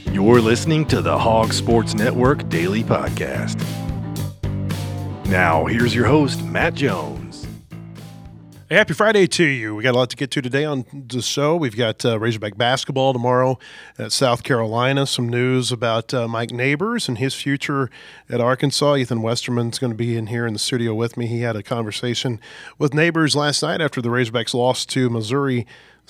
You're listening to the Hog Sports Network Daily Podcast. Now, here's your host, Matt Jones. Hey, happy Friday to you. We got a lot to get to today on the show. We've got Razorback basketball tomorrow at South Carolina. Some news about Mike Neighbors and his future at Arkansas. Ethan Westerman's going to be in here in the studio with me. He had a conversation with Neighbors last night after the Razorbacks lost to Missouri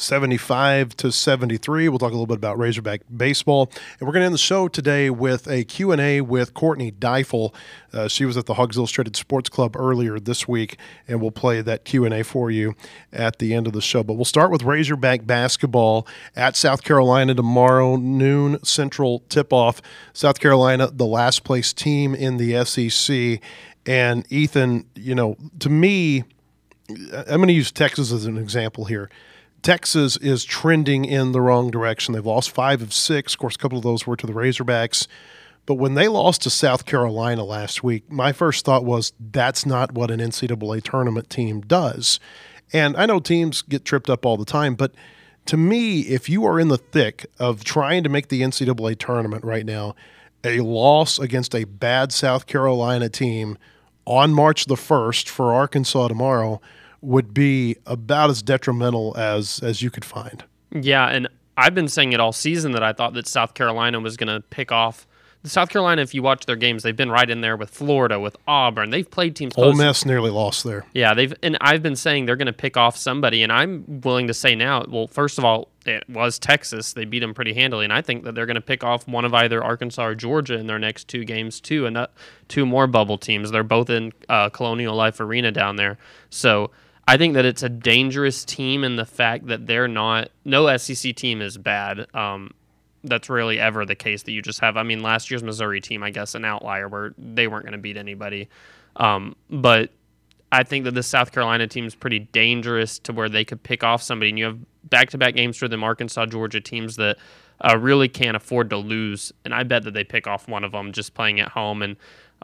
75-73. We'll talk a little bit about Razorback baseball. And we're going to end the show today with a Q&A with Courtney Deifel. She was at the Hogs Illustrated Sports Club earlier this week, and we'll play that Q&A for you at the end of the show. But we'll start with Razorback basketball at South Carolina tomorrow, noon Central tip-off. South Carolina, the last place team in the SEC. And Ethan, to me, I'm going to use Texas as an example here. Texas is trending in the wrong direction. They've lost 5 of 6. Of course, a couple of those were to the Razorbacks. But when they lost to South Carolina last week, my first thought was that's not what an NCAA tournament team does. And I know teams get tripped up all the time, but to me, if you are in the thick of trying to make the NCAA tournament right now, a loss against a bad South Carolina team on March the 1st for Arkansas tomorrow would be about as detrimental as you could find. Yeah, and I've been saying it all season that I thought that South Carolina was going to pick off. South Carolina, if you watch their games, they've been right in there with Florida, with Auburn. They've played teams close. Ole Miss nearly lost there. Yeah, I've been saying they're going to pick off somebody, and I'm willing to say now, well, first of all, it was Texas. They beat them pretty handily, and I think that they're going to pick off one of either Arkansas or Georgia in their next 2 games too, and 2 more bubble teams. They're both in Colonial Life Arena down there. So I think that it's a dangerous team in the fact that no SEC team is bad. That's really ever the case that you just have. I mean, last year's Missouri team, I guess, an outlier where they weren't going to beat anybody. But I think that the South Carolina team is pretty dangerous to where they could pick off somebody. And you have back-to-back games for them, Arkansas, Georgia teams that really can't afford to lose. And I bet that they pick off one of them just playing at home. And,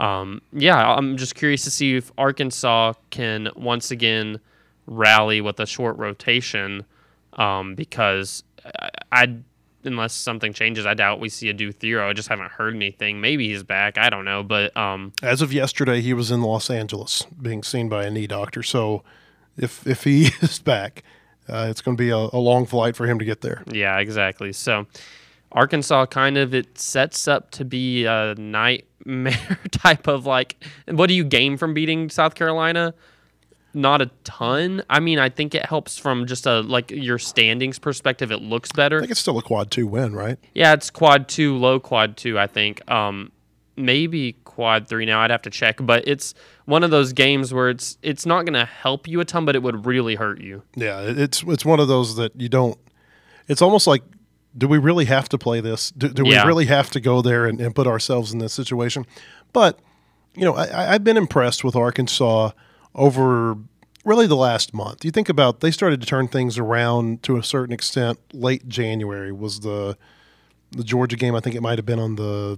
I'm just curious to see if Arkansas can once again rally with a short rotation because unless something changes, I doubt we see a Adu Thero. I just haven't heard anything. Maybe he's back. I don't know. But as of yesterday, he was in Los Angeles being seen by a knee doctor. So if he is back, it's going to be a long flight for him to get there. Yeah, exactly. So Arkansas it sets up to be a nightmare type of what do you gain from beating South Carolina? Not a ton. I mean, I think it helps from just your standings perspective. It looks better. I think it's still a quad 2 win, right? Yeah, it's quad 2, low quad 2, I think. Maybe quad 3 now. I'd have to check. But it's one of those games where it's not going to help you a ton, but it would really hurt you. Yeah, it's one of those that you don't – it's almost like, do we really have to play this? Do we really have to go there and put ourselves in this situation? But, I've been impressed with Arkansas over really the last month. You think about they started to turn things around to a certain extent. Late January was the Georgia game. I think it might have been on the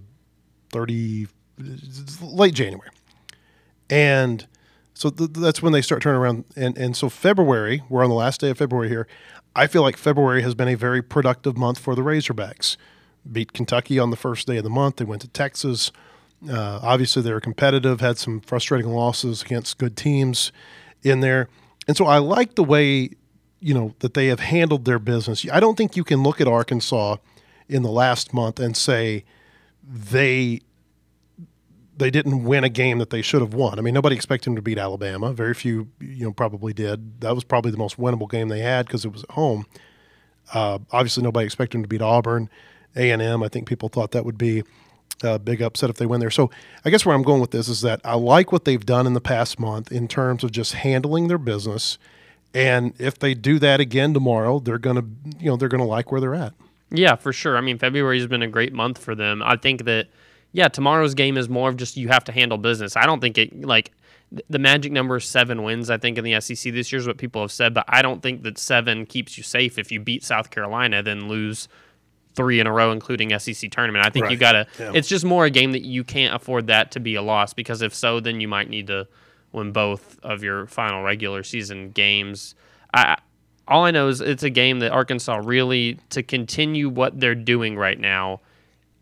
late January. And so that's when they start turning around. And so February, we're on the last day of February here. I feel like February has been a very productive month for the Razorbacks. Beat Kentucky on the first day of the month. They went to Texas. Obviously, they were competitive, had some frustrating losses against good teams in there. And so I like the way, that they have handled their business. I don't think you can look at Arkansas in the last month and say they didn't win a game that they should have won. I mean, nobody expected them to beat Alabama. Very few, probably did. That was probably the most winnable game they had because it was at home. Obviously, nobody expected them to beat Auburn. A&M, I think people thought that would be a big upset if they win there. So I guess where I'm going with this is that I like what they've done in the past month in terms of just handling their business. And if they do that again tomorrow, they're going to like where they're at. Yeah, for sure. I mean, February has been a great month for them. I think that, tomorrow's game is more of just you have to handle business. I don't think the magic number is 7 wins, I think, in the SEC this year is what people have said, but I don't think that 7 keeps you safe. If you beat South Carolina, then lose 3 in a row, including SEC tournament. I think you got to – it's just more a game that you can't afford that to be a loss because if so, then you might need to win both of your final regular season games. All I know is it's a game that Arkansas really, to continue what they're doing right now,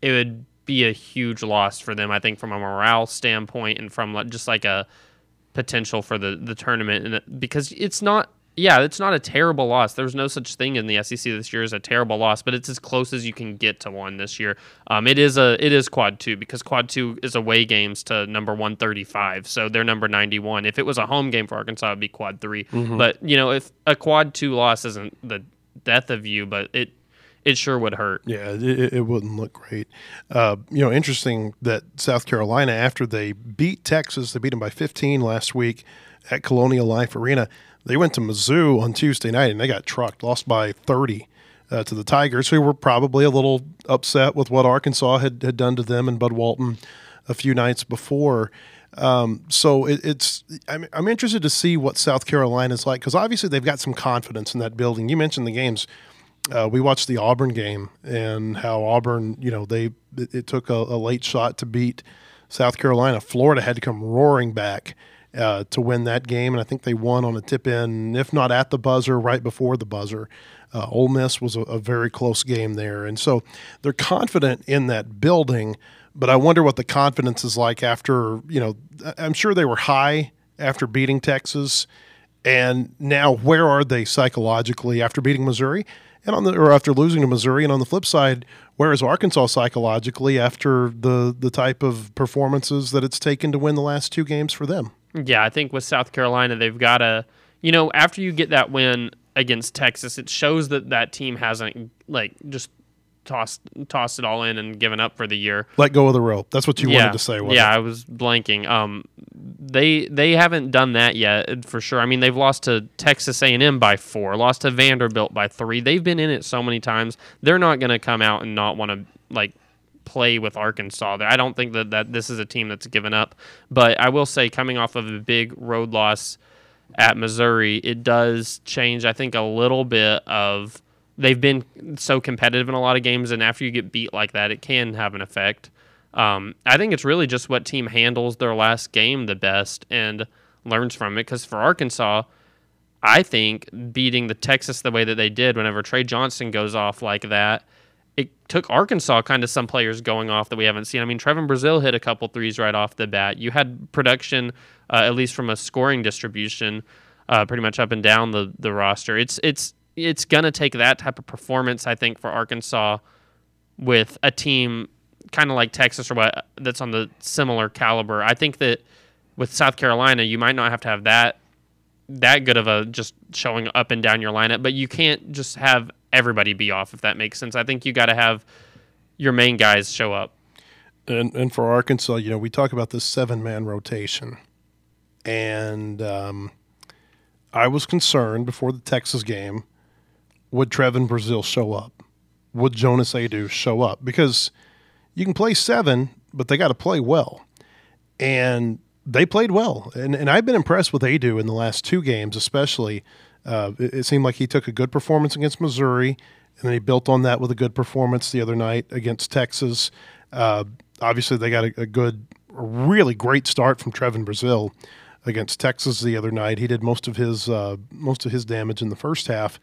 it would be a huge loss for them, I think, from a morale standpoint and from just like a potential for the tournament. And because it's not a terrible loss. There's no such thing in the SEC this year as a terrible loss, but it's as close as you can get to one this year. It is quad 2 because quad 2 is away games to number 135, so they're number 91. If it was a home game for Arkansas, it'd be quad 3. Mm-hmm. But if a quad 2 loss isn't the death of you, but it sure would hurt. Yeah, it wouldn't look great. Interesting that South Carolina, after they beat Texas, they beat them by 15 last week at Colonial Life Arena. They went to Mizzou on Tuesday night, and they got trucked, lost by 30 to the Tigers, who were probably a little upset with what Arkansas had done to them and Bud Walton a few nights before. So I'm interested to see what South Carolina's like, because obviously they've got some confidence in that building. You mentioned the games. We watched the Auburn game and how Auburn, it took a late shot to beat South Carolina. Florida had to come roaring back to win that game, and I think they won on a tip-in, if not at the buzzer, right before the buzzer. Ole Miss was a very close game there, and so they're confident in that building, but I wonder what the confidence is like after, I'm sure they were high after beating Texas, and now where are they psychologically after beating Missouri? Or after losing to Missouri, and on the flip side, where is Arkansas psychologically after the type of performances that it's taken to win the last 2 games for them? Yeah, I think with South Carolina, they've got to, after you get that win against Texas, it shows that team hasn't just tossed it all in and given up for the year. Let go of the rope. That's what you wanted to say, wasn't it? Yeah, I was blanking. They haven't done that yet, for sure. I mean, they've lost to Texas A&M by 4, lost to Vanderbilt by 3. They've been in it so many times. They're not going to come out and not want to, play with Arkansas. I don't think that this is a team that's given up. But I will say, coming off of a big road loss at Missouri, it does change, I think, a little bit of they've been so competitive in a lot of games, and after you get beat like that, it can have an effect. I think it's really just what team handles their last game the best and learns from it. Because for Arkansas, I think beating the Texas the way that they did, whenever Trey Johnson goes off like that, it took Arkansas kind of some players going off that we haven't seen. I mean, Trevin Brazile hit a couple threes right off the bat. You had production, at least from a scoring distribution, pretty much up and down the roster. It's going to take that type of performance, I think, for Arkansas with a team kind of like Texas or what that's on the similar caliber. I think that with South Carolina, you might not have to have that good of a just showing up and down your lineup, but you can't just have everybody be off, if that makes sense. I think you got to have your main guys show up. And for Arkansas, we talk about this 7-man rotation, and I was concerned before the Texas game, would Trevin Brazile show up? Would Jonas Aidoo show up? Because you can play 7, but they got to play well. And they played well. And I've been impressed with Aidoo in the last 2 games, especially. It seemed like he took a good performance against Missouri, and then he built on that with a good performance the other night against Texas. Obviously, they got a really great start from Trevin Brazile against Texas the other night. He did most of his damage in the first half.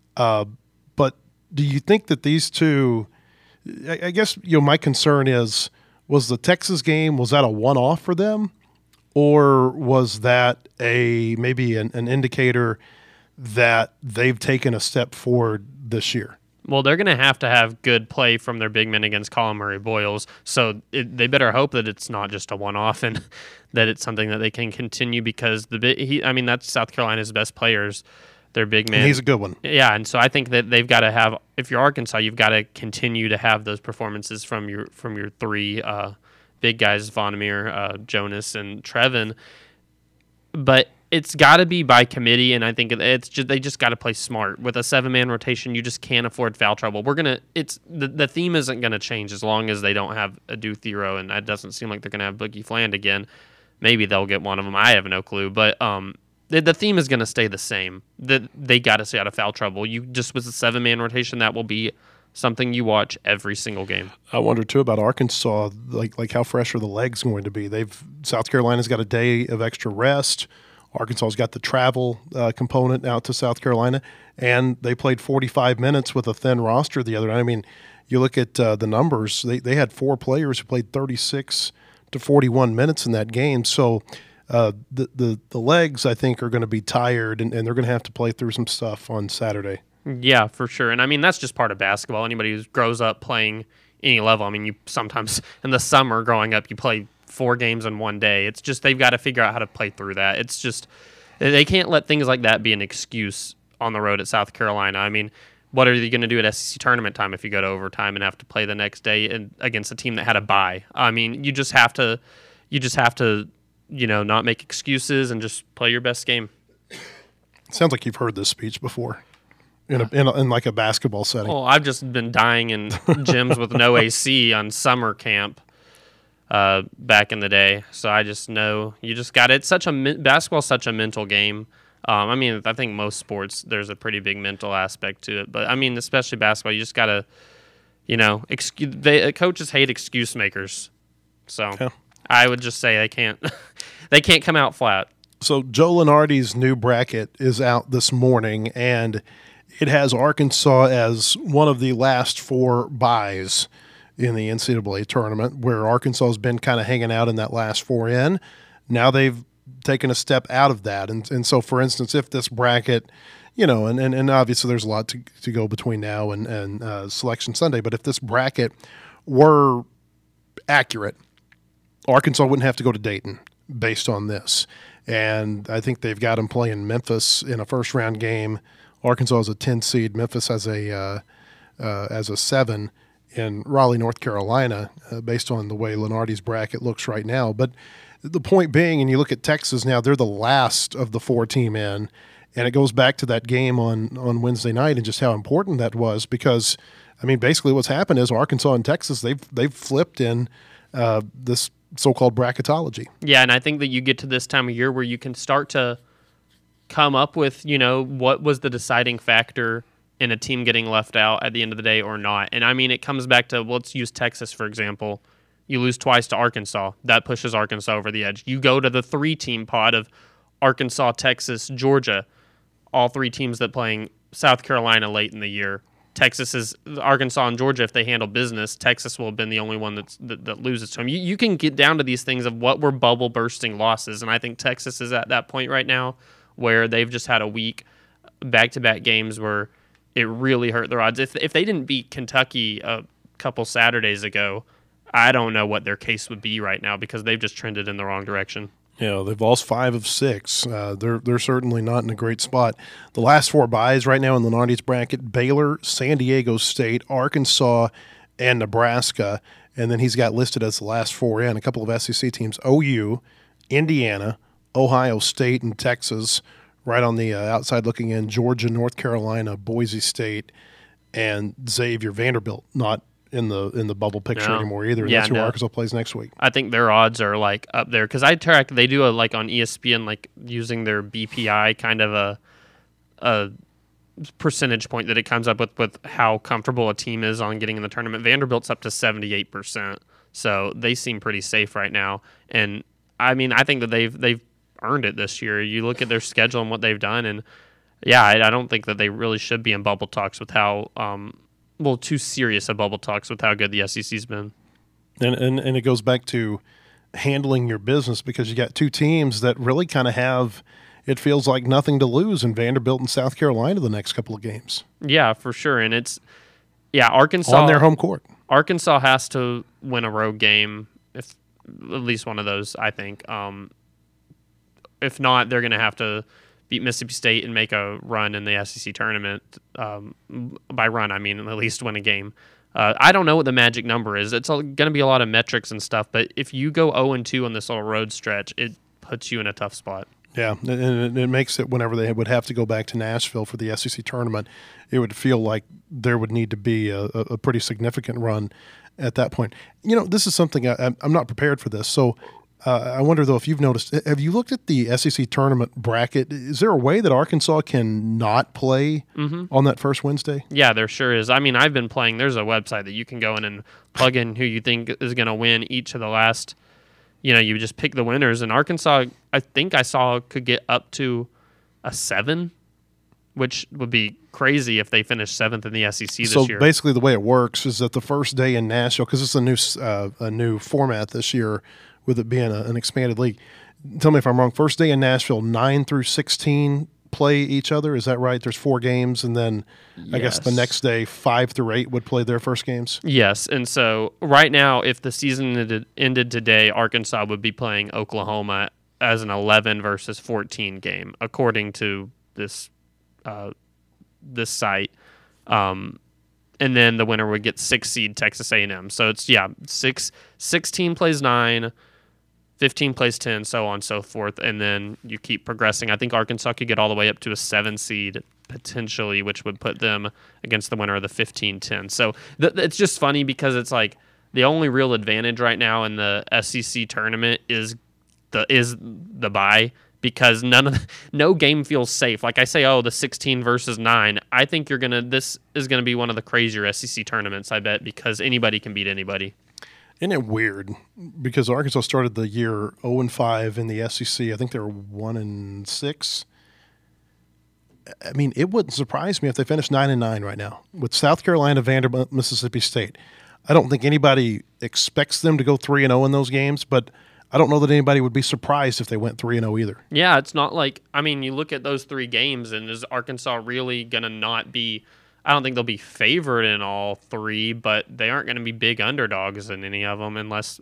But do you think that these two? I guess my concern was the Texas game, was that a one-off for them, or was that maybe an indicator that they've taken a step forward this year? Well, they're going to have good play from their big men against Colin Murray Boyles, so they better hope that it's not just a one-off and that it's something that they can continue, because that's South Carolina's best players. Their big man. And he's a good one. Yeah, and so I think that they've got to have, if you're Arkansas, you've got to continue to have those performances from your 3 big guys, Vondermeer, Jonas, and Trevin. But it's got to be by committee, and I think they just got to play smart. With a 7-man rotation, you just can't afford foul trouble. The theme isn't going to change as long as they don't have a Thero, and it doesn't seem like they're going to have Boogie Fland again. Maybe they'll get one of them. I have no clue, but the theme is going to stay the same. They got to stay out of foul trouble. You just with a 7-man rotation, that will be something you watch every single game. I wonder too about Arkansas, like how fresh are the legs going to be? South Carolina's got a day of extra rest. Arkansas's got the travel component out to South Carolina, and they played 45 minutes with a thin roster the other night. I mean, you look at the numbers, they had 4 players who played 36 to 41 minutes in that game. So the legs, I think, are going to be tired, and they're going to have to play through some stuff on Saturday. Yeah, for sure. And I mean, that's just part of basketball. Anybody who grows up playing any level, I mean, you sometimes in the summer growing up, you play 4 games in one day. It's just they've got to figure out how to play through that. It's just they can't let things like that be an excuse on the road at South Carolina. I mean, what are you going to do at SEC tournament time if you go to overtime and have to play the next day against a team that had a bye? I mean, you just have to, not make excuses and just play your best game. Sounds like you've heard this speech before in like a basketball setting. Oh, I've just been dying in gyms with no AC on summer camp back in the day. So I just know you just got it. Basketball's such a mental game. I mean, I think most sports, there's a pretty big mental aspect to it. But, I mean, especially basketball, you just got to, coaches hate excuse makers. So yeah. I would just say they can't come out flat. So Joe Lunardi's new bracket is out this morning, and it has Arkansas as one of the last 4 byes in the NCAA tournament, where Arkansas has been kind of hanging out in that last 4 in. Now they've taken a step out of that. And so, for instance, if this bracket, and obviously there's a lot to go between now and Selection Sunday, but if this bracket were accurate, Arkansas wouldn't have to go to Dayton based on this. And I think they've got them playing Memphis in a first-round game. Arkansas is a 10 seed. Memphis as a 7 in Raleigh, North Carolina, based on the way Lunardi's bracket looks right now. But the point being, and you look at Texas now, they're the last of the 4-team in, and it goes back to that game on Wednesday night and just how important that was because, I mean, basically what's happened is Arkansas and Texas, they've flipped in this so-called bracketology. Yeah, and I think that you get to this time of year where you can start to come up with, what was the deciding factor in a team getting left out at the end of the day or not. And I mean, it comes back to, let's use Texas, for example. You lose twice to Arkansas. That pushes Arkansas over the edge. You go to the 3-team pod of Arkansas, Texas, Georgia, all 3 teams that playing South Carolina late in the year. Texas is Arkansas and Georgia. If they handle business, Texas will have been the only one that loses to them. You can get down to these things of what were bubble bursting losses, and I think Texas is at that point right now where they've just had a week back-to-back games where it really hurt their odds. If they didn't beat Kentucky a couple Saturdays ago, I don't know what their case would be right now because they've just trended in the wrong direction. Yeah, they've lost 5 of 6. They're certainly not in a great spot. The last 4 byes right now in Lunardi's bracket: Baylor, San Diego State, Arkansas, and Nebraska. And then he's got listed as the last 4 in a couple of SEC teams: OU, Indiana, Ohio State, and Texas. Right on the outside looking in, Georgia, North Carolina, Boise State, and Xavier. Vanderbilt not in the bubble picture anymore either. And that's who Arkansas plays next week. I think their odds are like up there because they do like on ESPN, like using their BPI kind of a percentage point that it comes up with how comfortable a team is on getting in the tournament. Vanderbilt's up to 78%, so they seem pretty safe right now. And I mean, I think that they've earned it this year. You look at their schedule and what they've done, and yeah, I don't think that they really should be in bubble talks with how too serious of bubble talks with how good the SEC's been. And it goes back to handling your business because you got 2 teams that really kind of have, it feels like, nothing to lose in Vanderbilt and South Carolina the next couple of games. Yeah, for sure. And Arkansas on their home court. Arkansas has to win a road game, if at least one of those, I think. If not, they're going to have to beat Mississippi State and make a run in the SEC tournament. By run, I mean at least win a game. I don't know what the magic number is. It's going to be a lot of metrics and stuff, but if you go 0-2 on this little road stretch, it puts you in a tough spot. Yeah, and it makes it whenever they would have to go back to Nashville for the SEC tournament, it would feel like there would need to be a pretty significant run at that point. This is something I'm not prepared for this, so I wonder, though, if you've noticed, have you looked at the SEC tournament bracket? Is there a way that Arkansas can not play on that first Wednesday? Yeah, there sure is. I mean, I've been playing. There's a website that you can go in and plug in who you think is going to win each of the last, you just pick the winners. And Arkansas, I think I saw, could get up to a 7, which would be crazy if they finish 7th in the SEC this so year. Basically, the way it works is that the first day in Nashville, because it's a new format this year, with it being an expanded league. Tell me if I'm wrong. First day in Nashville, 9 through 16 play each other. Is that right? There's 4 games, and then I guess the next day 5 through 8 would play their first games. Yes, and so right now, if the season ended today, Arkansas would be playing Oklahoma as an 11 versus 14 game, according to this site. And then the winner would get 6 seed Texas A&M. So it's 16 plays 9. 15 plays 10, so on and so forth, and then you keep progressing. I think Arkansas could get all the way up to a 7 seed potentially, which would put them against the winner of the 15-10. So it's just funny because it's like the only real advantage right now in the SEC tournament is the bye, because no game feels safe. Like I say, the 16 versus 9. I think this is gonna be one of the crazier SEC tournaments, I bet, because anybody can beat anybody. Isn't it weird? Because Arkansas started the year 0-5 in the SEC. I think they were 1-6. I mean, it wouldn't surprise me if they finished 9-9 right now with South Carolina, Vanderbilt, Mississippi State. I don't think anybody expects them to go 3-0 in those games, but I don't know that anybody would be surprised if they went 3-0 either. Yeah, it's not like, I mean, you look at those 3 games, and is Arkansas really going to not be, I don't think they'll be favored in all 3, but they aren't going to be big underdogs in any of them unless,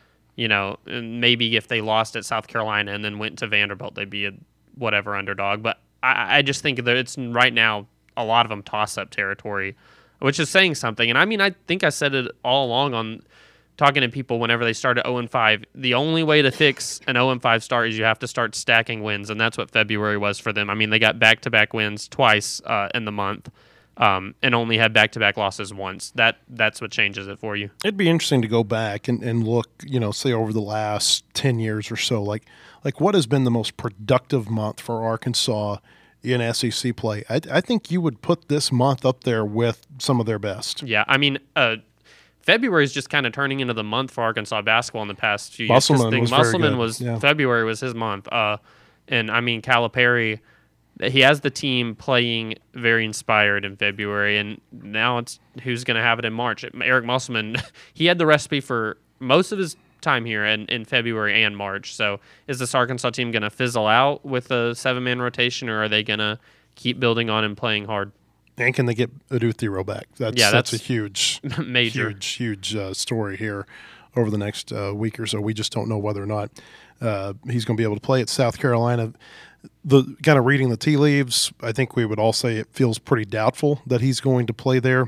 maybe if they lost at South Carolina and then went to Vanderbilt, they'd be a whatever underdog. But I just think that it's right now a lot of them toss-up territory, which is saying something. And I mean, I think I said it all along on talking to people whenever they started 0-5. The only way to fix an 0-5 start is you have to start stacking wins, and that's what February was for them. I mean, they got back-to-back wins twice in the month. And only had back-to-back losses once. That's what changes it for you. It'd be interesting to go back and look, say over the last 10 years or so, like what has been the most productive month for Arkansas in SEC play? I think you would put this month up there with some of their best. Yeah, I mean, February is just kind of turning into the month for Arkansas basketball in the past few years. Musselman was February was his month. And I mean, Calipari, he has the team playing very inspired in February, and now it's who's going to have it in March. Eric Musselman, he had the recipe for most of his time here in February and March. So is this Arkansas team going to fizzle out with a 7-man rotation, or are they going to keep building on and playing hard? And can they get Adou-Thiero back? That's a huge, major, huge story here over the next week or so. We just don't know whether or not he's going to be able to play at South Carolina. The kind of reading the tea leaves, I think we would all say it feels pretty doubtful that he's going to play there.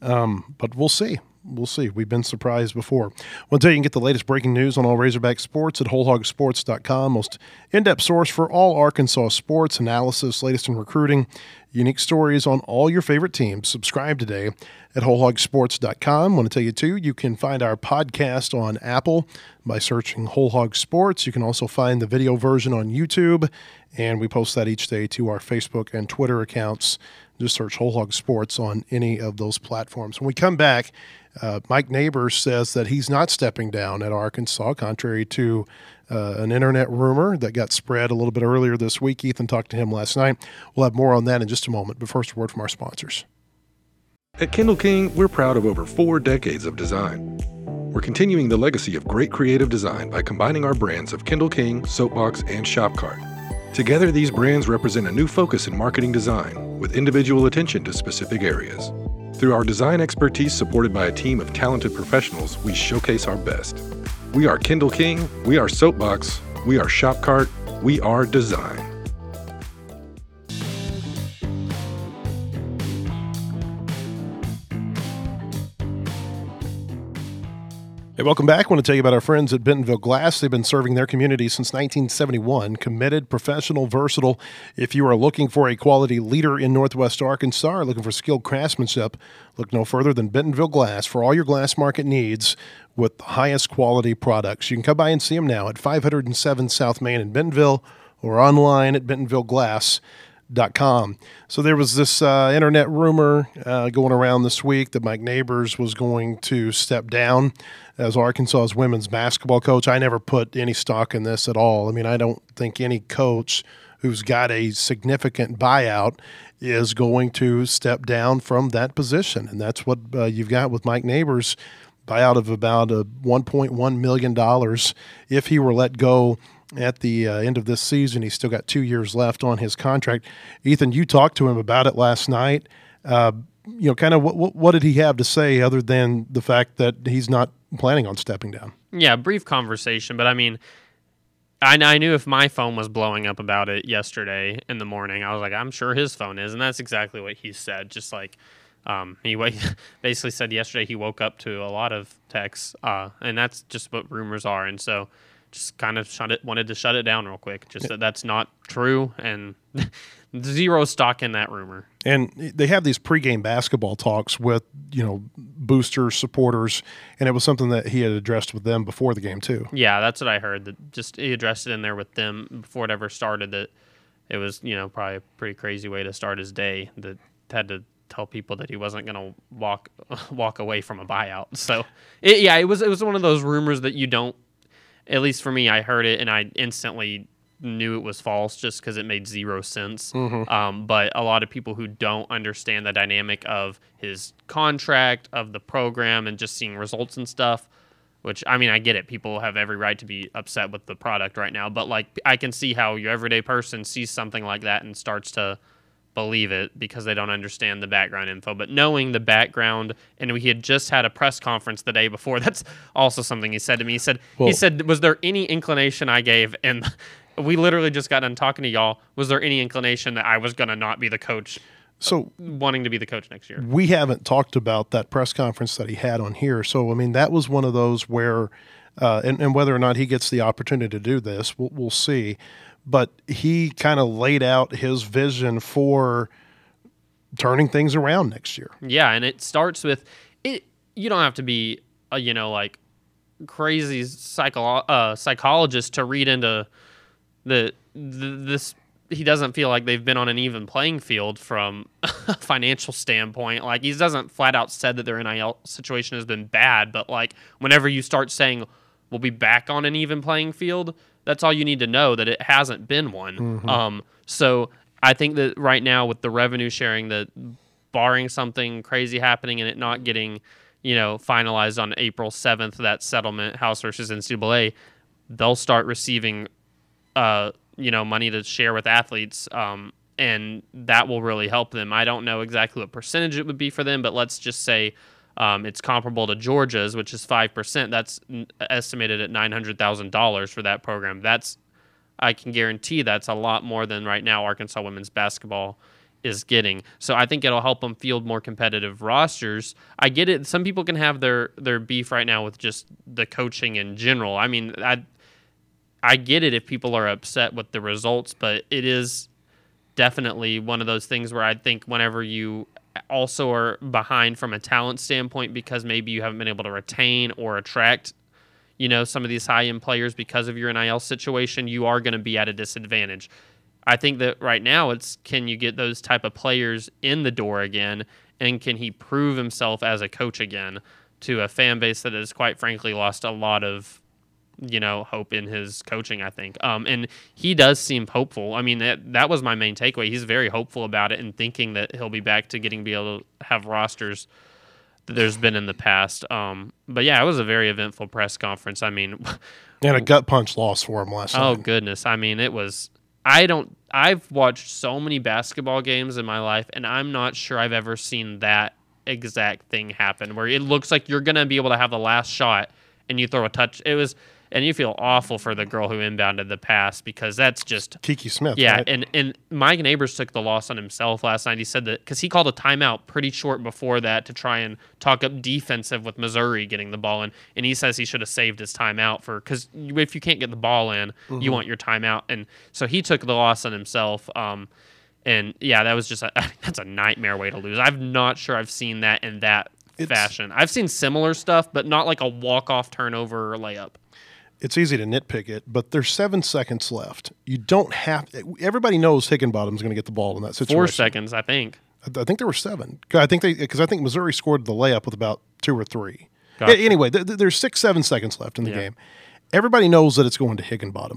But we'll see. We'll see. We've been surprised before. One day you can get the latest breaking news on all Razorback sports at WholeHogSports.com. Most in-depth source for all Arkansas sports, analysis, latest in recruiting, unique stories on all your favorite teams. Subscribe today at WholeHogSports.com. I want to tell you, too, you can find our podcast on Apple by searching Whole Hog Sports. You can also find the video version on YouTube, and we post that each day to our Facebook and Twitter accounts. Just search Whole Hog Sports on any of those platforms. When we come back, Mike Neighbors says that he's not stepping down at Arkansas, contrary to an internet rumor that got spread a little bit earlier this week. Ethan talked to him last night. We'll have more on that in just a moment, but first, a word from our sponsors. At Kindle King, we're proud of over 4 decades of design. We're continuing the legacy of great creative design by combining our brands of Kindle King, Soapbox, and Shopcart. Together, these brands represent a new focus in marketing design, with individual attention to specific areas. Through our design expertise supported by a team of talented professionals, we showcase our best. We are Kindle King, we are Soapbox, we are Shopcart, we are design. Hey, welcome back. I want to tell you about our friends at Bentonville Glass. They've been serving their community since 1971. Committed, professional, versatile. If you are looking for a quality leader in Northwest Arkansas or looking for skilled craftsmanship, look no further than Bentonville Glass for all your glass market needs with the highest quality products. You can come by and see them now at 507 South Main in Bentonville or online at bentonvilleglass.com. So there was this internet rumor going around this week that Mike Neighbors was going to step down as Arkansas's women's basketball coach. I never put any stock in this at all. I mean, I don't think any coach who's got a significant buyout, is going to step down from that position. And that's what you've got with Mike Neighbors, buyout of about $1.1 million. If he were let go at the end of this season, he's still got 2 years left on his contract. Ethan, you talked to him about it last night. Kind of what did he have to say other than the fact that he's not planning on stepping down? Yeah, brief conversation, but I mean, I knew if my phone was blowing up about it yesterday in the morning, I was like, I'm sure his phone is, and that's exactly what he said. Just like he basically said yesterday, he woke up to a lot of texts, and that's just what rumors are, and so just kind of wanted to shut it down real quick. Just that's not true, and zero stock in that rumor. And they have these pregame basketball talks with, boosters, supporters, and it was something that he had addressed with them before the game too. Yeah, that's what I heard. That just he addressed it in there with them before it ever started. That it was, probably a pretty crazy way to start his day. That had to tell people that he wasn't going to walk away from a buyout. So, it was one of those rumors that you don't. At least for me, I heard it and I instantly knew it was false just because it made zero sense. Mm-hmm. But a lot of people who don't understand the dynamic of his contract, of the program, and just seeing results and stuff, which, I mean, I get it. People have every right to be upset with the product right now. But, I can see how your everyday person sees something like that and starts to believe it because they don't understand the background info. But knowing the background, and he had just had a press conference the day before, that's also something he said to me. He said, was there any inclination I gave? And we literally just got done talking to y'all. Was there any inclination that I was going to not be the coach? So wanting to be the coach next year. We haven't talked about that press conference that he had on here. So, I mean, that was one of those where, and whether or not he gets the opportunity to do this, we'll see. But he kind of laid out his vision for turning things around next year. Yeah, and it starts with it. You don't have to be crazy psychologist to read into this. He doesn't feel like they've been on an even playing field from a financial standpoint. Like, he doesn't flat out said that their NIL situation has been bad, but whenever you start saying we'll be back on an even playing field, that's all you need to know, that it hasn't been one. Mm-hmm. So I think that right now with the revenue sharing, that barring something crazy happening and it not getting, finalized on April 7th, that settlement, House versus NCAA, they'll start receiving, money to share with athletes, and that will really help them. I don't know exactly what percentage it would be for them, but let's just say it's comparable to Georgia's, which is 5%. That's estimated at $900,000 for that program. I can guarantee that's a lot more than right now Arkansas women's basketball is getting. So I think it'll help them field more competitive rosters. I get it. Some people can have their beef right now with just the coaching in general. I mean, I get it if people are upset with the results, but it is definitely one of those things where I think whenever you also are behind from a talent standpoint because maybe you haven't been able to retain or attract, some of these high-end players because of your NIL situation, you are going to be at a disadvantage. I think that right now it's, can you get those type of players in the door again, and can he prove himself as a coach again to a fan base that has quite frankly lost a lot of hope in his coaching, I think. And he does seem hopeful. I mean, that was my main takeaway. He's very hopeful about it and thinking that he'll be back to be able to have rosters that there's been in the past. But yeah, it was a very eventful press conference. I mean, and a gut punch loss for him last night. Oh goodness. I mean, it was, I've watched so many basketball games in my life, and I'm not sure I've ever seen that exact thing happen where it looks like you're going to be able to have the last shot and you throw a touch. And you feel awful for the girl who inbounded the pass because that's just Kiki Smith. Yeah, right? and Mike Neighbors took the loss on himself last night. He said that because he called a timeout pretty short before that to try and talk up defensive with Missouri getting the ball in, and he says he should have saved his timeout because if you can't get the ball in, you want your timeout, and so he took the loss on himself. And yeah, that was just that's a nightmare way to lose. I'm not sure I've seen that in that fashion. I've seen similar stuff, but not like a walk-off turnover or layup. It's easy to nitpick it, but there's 7 seconds left. You don't have – everybody knows Higginbottom's going to get the ball in that situation. 4 seconds, I think. I think there were 7. Because I think Missouri scored the layup with about 2 or 3. Gotcha. Anyway, there's 6-7 seconds left in the game. Everybody knows that it's going to Higginbottom.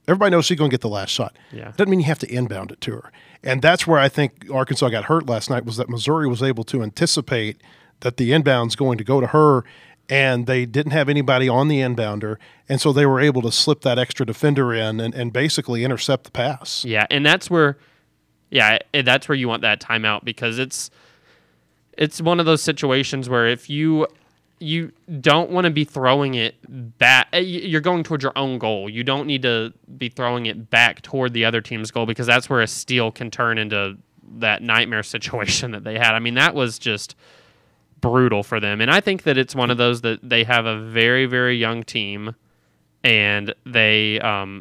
everybody knows she's going to get the last shot. Yeah. Doesn't mean you have to inbound it to her. And that's where I think Arkansas got hurt last night, was that Missouri was able to anticipate that the inbound's going to go to her, and they didn't have anybody on the inbounder, and so they were able to slip that extra defender in and basically intercept the pass. Yeah, and that's where you want that timeout, because it's one of those situations where if you don't want to be throwing it back, you're going towards your own goal. You don't need to be throwing it back toward the other team's goal, because that's where a steal can turn into that nightmare situation that they had. I mean, that was just brutal for them. And I think that it's one of those that they have a very, very young team, and they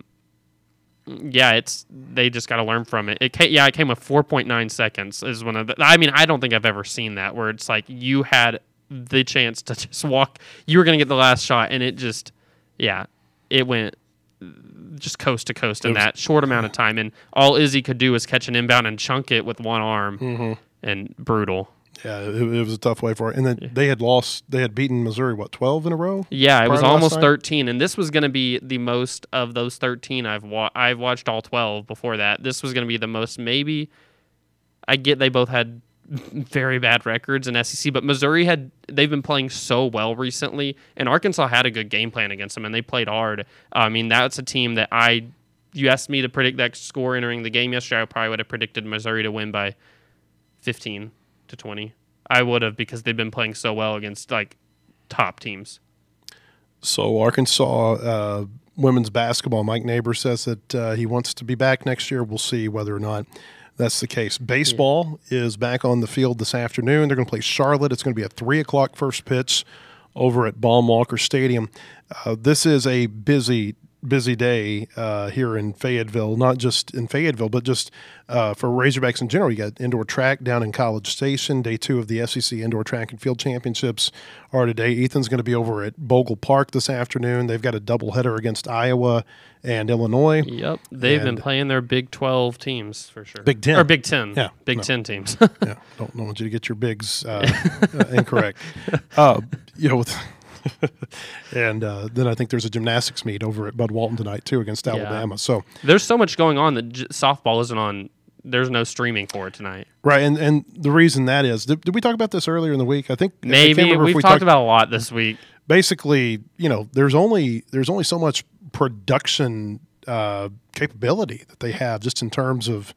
they just got to learn from it. It came with 4.9 seconds is one of the, I mean, I don't think I've ever seen that, where it's like you had the chance to just walk, you were going to get the last shot, and it just, it went just coast to coast in that short amount of time, and all Izzy could do was catch an inbound and chunk it with one arm, and brutal. Yeah, it was a tough way for it. And then they had beaten Missouri, 12 in a row? Yeah, it was almost 13, and this was going to be the most of those 13 I've watched all 12 before that. This was going to be the most, maybe. I get they both had very bad records in SEC, but Missouri they've been playing so well recently, and Arkansas had a good game plan against them, and they played hard. I mean, that's a team that you asked me to predict that score entering the game yesterday, I probably would have predicted Missouri to win by 15 to 20. I would have, because they've been playing so well against like top teams. So Arkansas women's basketball, Mike Neighbors says that he wants to be back next year. We'll see whether or not that's the case. Baseball is back on the field this afternoon. They're going to play Charlotte. It's going to be a 3:00 first pitch over at Baum-Walker Stadium. This is a busy day here in Fayetteville, not just in Fayetteville, but just for Razorbacks in general. You got indoor track down in College Station. Day 2 of the SEC Indoor Track and Field Championships are today. Ethan's going to be over at Bogle Park this afternoon. They've got a doubleheader against Iowa and Illinois. Yep, they've been playing their Big 12 teams for sure. Big 10. Or Big 10. Yeah. Big 10 teams. Yeah, don't want you to get your bigs incorrect. And then I think there's a gymnastics meet over at Bud Walton tonight too against Alabama. Yeah. So there's so much going on that softball isn't on. There's no streaming for it tonight. Right, and the reason that is, did we talk about this earlier in the week? I think maybe we've talked about a lot this week. Basically, there's only so much production capability that they have, just in terms of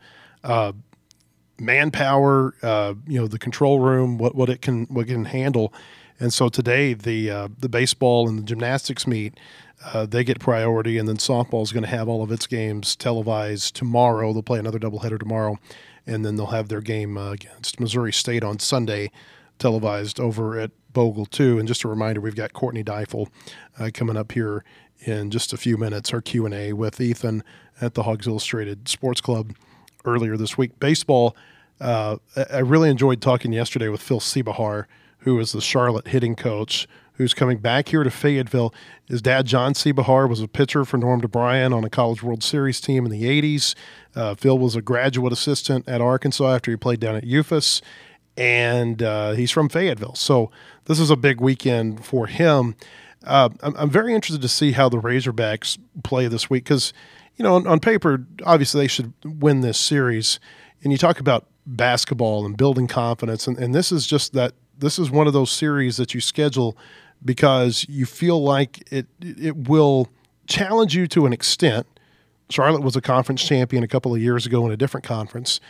manpower. The control room, what it can handle. And so today, the baseball and the gymnastics meet, they get priority, and then softball is going to have all of its games televised tomorrow. They'll play another doubleheader tomorrow, and then they'll have their game against Missouri State on Sunday televised over at Bogle too. And just a reminder, we've got Courtney Deifel coming up here in just a few minutes, our Q&A with Ethan at the Hogs Illustrated Sports Club earlier this week. Baseball, I really enjoyed talking yesterday with Phil Siebehar, who is the Charlotte hitting coach, who's coming back here to Fayetteville. His dad, John Siebehar, was a pitcher for Norm DeBryan on a College World Series team in the 80s. Phil was a graduate assistant at Arkansas after he played down at UFAS, and he's from Fayetteville. So this is a big weekend for him. I'm very interested to see how the Razorbacks play this week, because, on paper, obviously they should win this series. And you talk about basketball and building confidence, and this is just that. This is one of those series that you schedule because you feel like it will challenge you to an extent. Charlotte was a conference champion a couple of years ago in a different conference.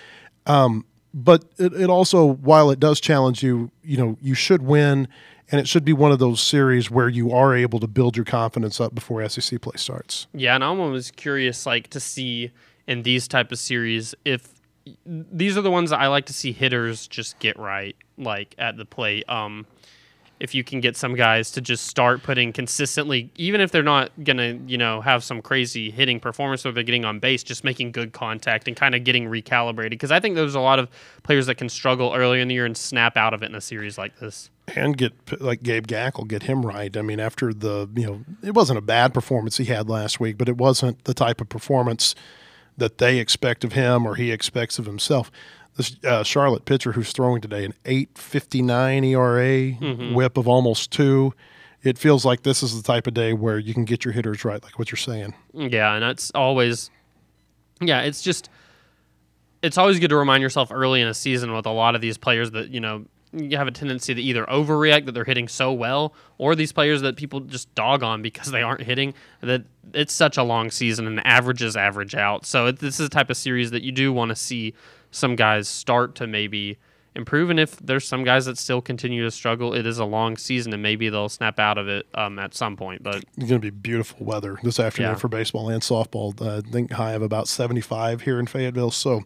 But it also, while it does challenge you, you should win, and it should be one of those series where you are able to build your confidence up before SEC play starts. Yeah, and I'm always curious to see in these type of series if these are the ones that I like to see hitters just get right, at the plate. If you can get some guys to just start putting consistently, even if they're not going to, have some crazy hitting performance or they're getting on base, just making good contact and kind of getting recalibrated. Because I think there's a lot of players that can struggle early in the year and snap out of it in a series like this. And get, like Gabe Gackle, get him right. I mean, after it wasn't a bad performance he had last week, but it wasn't the type of performance that they expect of him or he expects of himself. This Charlotte pitcher who's throwing today, an 8.59 ERA, whip of almost 2, it feels like this is the type of day where you can get your hitters right, like what you're saying. Yeah, and that's always it's always good to remind yourself early in a season with a lot of these players that, you have a tendency to either overreact that they're hitting so well, or these players that people just dog on because they aren't hitting, that it's such a long season and averages average out. So this is a type of series that you do want to see some guys start to maybe improve. And if there's some guys that still continue to struggle, it is a long season and maybe they'll snap out of it at some point. But it's going to be beautiful weather this afternoon for baseball and softball. I think high of about 75 here in Fayetteville. So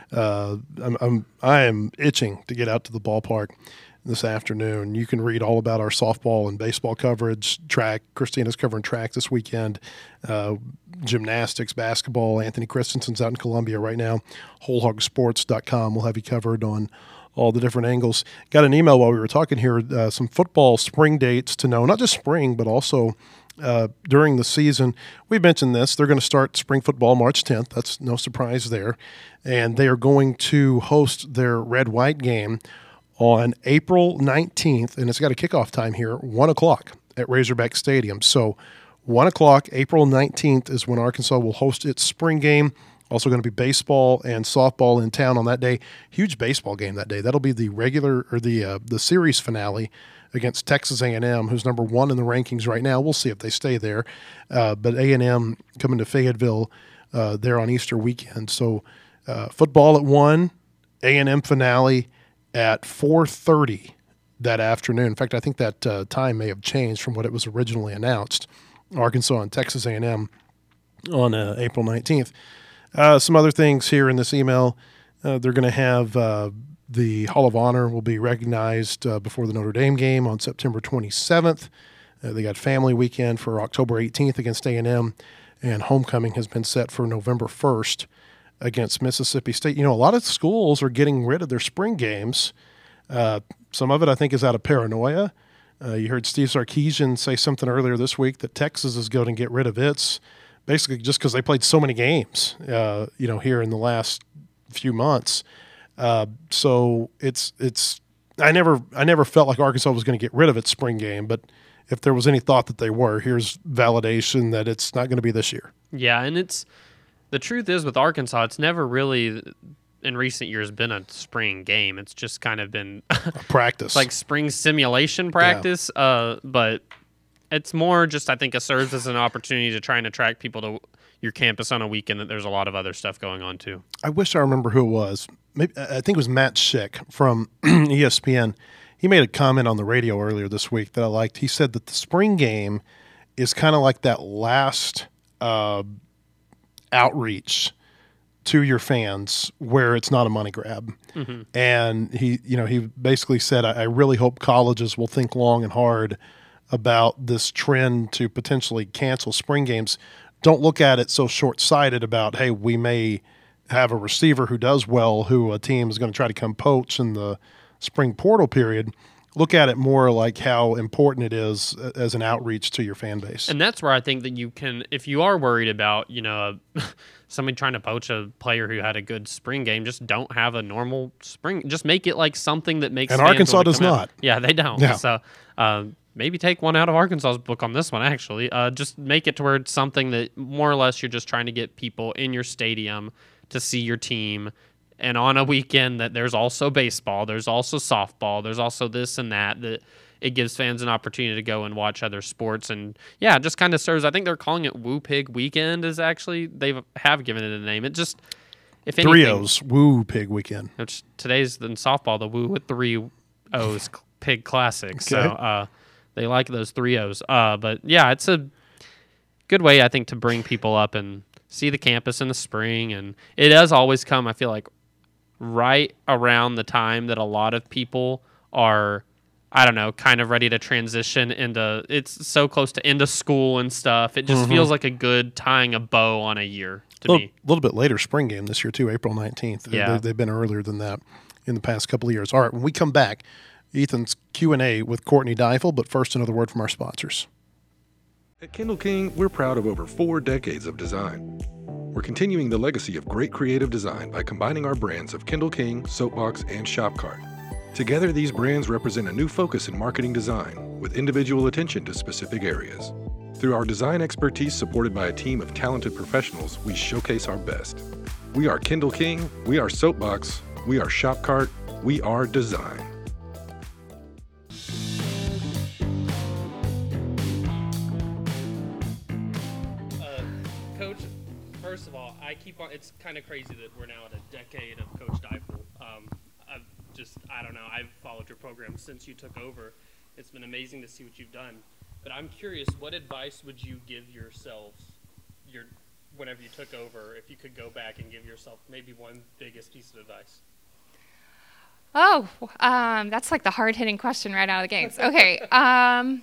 I am itching to get out to the ballpark this afternoon. You can read all about our softball and baseball coverage. Track, Christina's covering track this weekend. Gymnastics, basketball. Anthony Christensen's out in Columbia right now. WholeHogSports.com will have you covered on all the different angles. Got an email while we were talking here, some football spring dates to know, not just spring, but also during the season. We've mentioned this. They're going to start spring football March 10th. That's no surprise there. And they are going to host their red-white game on April 19th, and it's got a kickoff time here, 1 o'clock at Razorback Stadium. So 1 o'clock, April 19th is when Arkansas will host its spring game. Also going to be baseball and softball in town on that day. Huge baseball game that day. That'll be the regular or the series finale against Texas A&M, who's number 1 in the rankings right now. We'll see if they stay there. But A&M coming to Fayetteville there on Easter weekend. So football at 1, A&M finale at 4:30 that afternoon. In fact, I think that time may have changed from what it was originally announced. Arkansas and Texas A&M on April 19th. Some other things here in this email. They're going to have the Hall of Honor will be recognized before the Notre Dame game on September 27th. They got family weekend for October 18th against A&M, and homecoming has been set for November 1st against Mississippi State. A lot of schools are getting rid of their spring games. Some of it, I think, is out of paranoia. You heard Steve Sarkisian say something earlier this week that Texas is going to get rid of its, basically just because they played so many games, here in the last few months. So I never felt like Arkansas was going to get rid of its spring game, but if there was any thought that they were, here's validation that it's not going to be this year. Yeah, and the truth is with Arkansas, it's never really in recent years been a spring game. It's just kind of been a practice, like spring simulation practice. Yeah. But it's more just, I think it serves as an opportunity to try and attract people to your campus on a weekend that there's a lot of other stuff going on too. I wish I remember who it was. Maybe I think it was Matt Schick from ESPN. He made a comment on the radio earlier this week that I liked. He said that the spring game is kind of like that last outreach to your fans where it's not a money grab. Mm-hmm. And he basically said, I really hope colleges will think long and hard about this trend to potentially cancel spring games. Don't look at it so short-sighted about, hey, we may have a receiver who does well who a team is going to try to come poach in the spring portal period. Look at it more like how important it is as an outreach to your fan base. And that's where I think that you can, if you are worried about, somebody trying to poach a player who had a good spring game, just don't have a normal spring. Just make it like something that makes. And Arkansas does not. Yeah, they don't. Yeah. So maybe take one out of Arkansas's book on this one, actually. Just make it to where it's something that more or less you're just trying to get people in your stadium to see your team. And on a weekend that there's also baseball, there's also softball, there's also this and that it gives fans an opportunity to go and watch other sports. And yeah, it just kind of serves, I think they're calling it Woo Pig Weekend is actually, they have given it a name. It just, if anything. 3 O's, Woo Pig Weekend. Which today's in softball, the Woo with 3 O's Pig Classic. Okay. So they like those 3 O's. But yeah, it's a good way, I think, to bring people up and see the campus in the spring. And it does always come, I feel like, right around the time that a lot of people are, I don't know, kind of ready to transition into, it's so close to end of school and stuff. It just feels like a good tying a bow on a year to me. A little bit later spring game this year too, April 19th. Yeah. They've been earlier than that in the past couple of years. All right, when we come back, Ethan's Q&A with Courtney Deifel, but first another word from our sponsors. At Kindle King, we're proud of over 4 decades of design. We're continuing the legacy of great creative design by combining our brands of Kindle King, Soapbox, and Shopcart. Together, these brands represent a new focus in marketing design with individual attention to specific areas. Through our design expertise supported by a team of talented professionals, we showcase our best. We are Kindle King, we are Soapbox, we are Shopcart, we are design. Coach, first of all, it's kind of crazy that we're now at a decade of Coach Deifel. I don't know, I've followed your program since you took over. It's been amazing to see what you've done. But I'm curious, what advice would you give yourselves whenever you took over, if you could go back and give yourself maybe one biggest piece of advice? Oh, that's like the hard-hitting question right out of the gates. Okay. I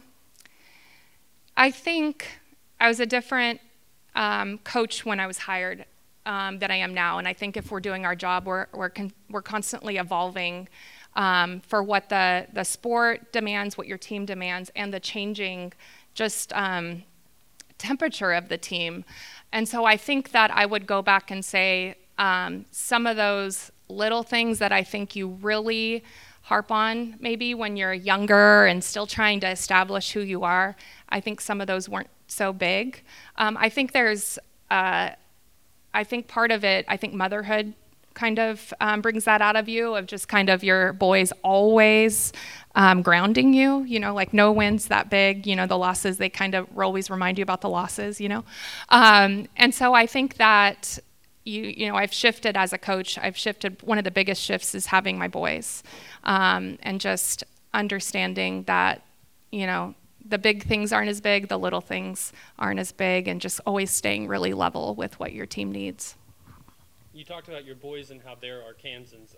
think I was a different coach when I was hired than I am now. And I think if we're doing our job, we're constantly evolving for what the sport demands, what your team demands, and the changing just temperature of the team. And so I think that I would go back and say some of those little things that I think you really harp on maybe when you're younger and still trying to establish who you are, I think some of those weren't so big. I think part of it, I think motherhood kind of brings that out of you, of just kind of your boys always grounding you, like no win's that big, the losses, they kind of always remind you about the losses, And so I think that, I've shifted as a coach. One of the biggest shifts is having my boys and just understanding that, the big things aren't as big, the little things aren't as big, and just always staying really level with what your team needs. You talked about your boys and how they're Arkansans.